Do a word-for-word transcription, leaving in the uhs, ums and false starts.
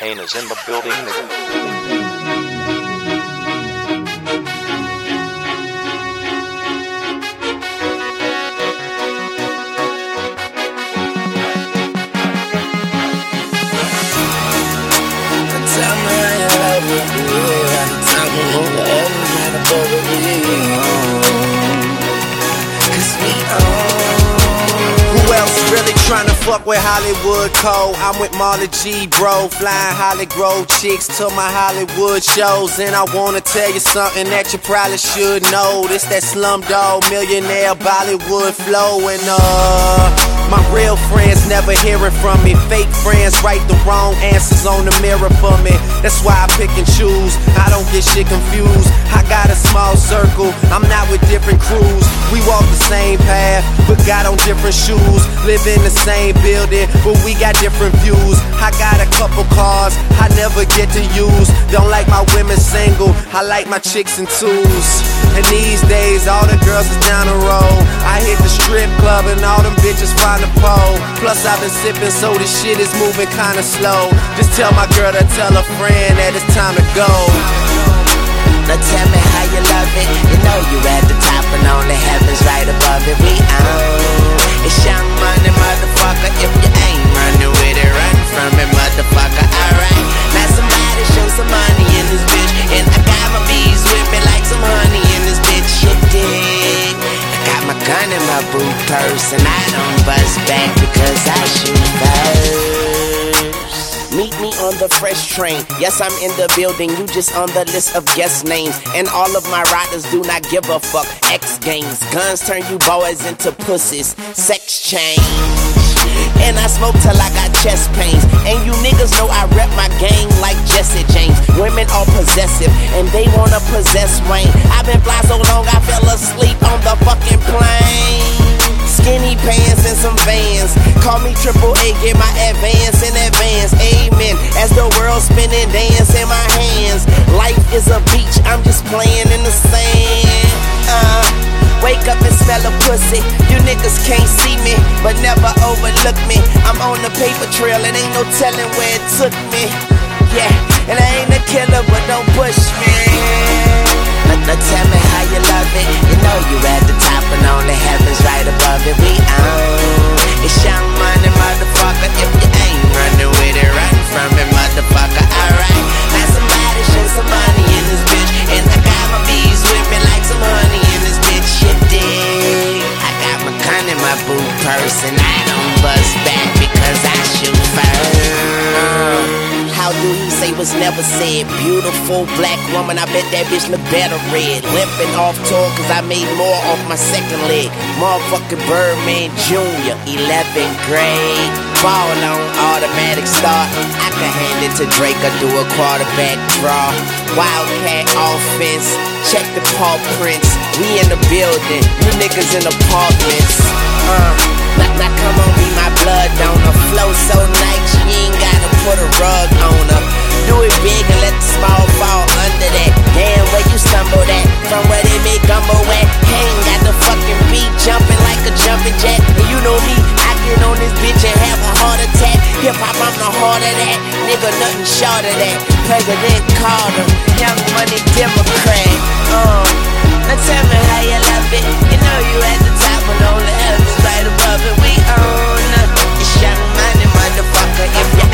Kane is in the building. Tryna fuck with Hollywood Cole. I'm with Marley G, bro. Flying Holly Grove chicks to my Hollywood shows. And I wanna tell you something that you probably should know. This that Slumdog Millionaire Bollywood flow. And uh, my real friends never hearing from me. Fake friends write the wrong answers on the mirror for me. That's why I pick and choose. I don't get shit confused. I got a small circle. I'm not with different crews. We walk the same path, but got on different shoes. Live in the same building, but we got different views. I got a couple cars I never get to use. Don't like my women single, I like my chicks in twos. And these days, all the girls is down the road. I hit the strip club and all them bitches find a pole. Plus I've been sipping, so this shit is moving kinda slow. Just tell my girl to tell a friend that it's time to go. Now tell me how you love it. You know you at the top and only heaven's right above it. We own it's Young Money, motherfucker. If you ain't running with it, run from it, motherfucker. Alright, now somebody show some money in this bitch. And I got my bees with me like some honey in this bitch. You dig? I got my gun in my boot purse and I don't bust back because I shoot first. Meet me on the fresh train. Yes, I'm in the building, you just on the list of guest names. And all of my riders do not give a fuck. X Games, guns turn you boys into pussies. Sex change. And I smoke till I got chest pains. And you niggas know I rep my gang like Jesse James. Women are possessive and they wanna possess Wayne. I've been fly so long I fell asleep on the fucking plane. Skinny pants and some Vans. Call me Triple A, get my advance in advance. Amen. As the world spinning, dance in my hands. Life is a beach, I'm just playing in the sand. Uh, wake up and smell a pussy. You niggas can't see me, but never overlook me. I'm on the paper trail and ain't no telling where it took me. Yeah, and I ain't a killer, but don't push me. Now, now tell me how you love it. You know you at the top and only heaven's right above it. We own it's Young Money, motherfucker. If you ain't running with it, run from it, motherfucker. Alright, now somebody show some money in this bitch. And I got my bees with me like some honey in this bitch. You dig? I got my gun in my boot purse and I don't bust back because I shoot first. How do he say was never said? Beautiful black woman, I bet that bitch look better red. Limping off tour cause I made more off my second leg. Motherfucking Birdman Junior, eleventh grade. Ball on automatic start. I can hand it to Drake or do a quarterback draw. Wildcat offense, check the paw prints. We in the building, you niggas in apartments. Uh, now, now come on, be my blood donor. Flow so nice, you ain't gotta put a rug on her. Do it big and let the small fall under that. Damn, where you stumbled at? From where they make gumbo at. Ain't got the fucking beat jumping like a jumping jack. And you know me, I get on this bitch and have a heart attack. Hip hop, I'm the heart of that. Nigga, nothing short of that. President Carter, Young Money Democrat. Um, now tell me how you love it. You know you at the top and only heaven's right above it. We own it's Young Money, motherfucker. If you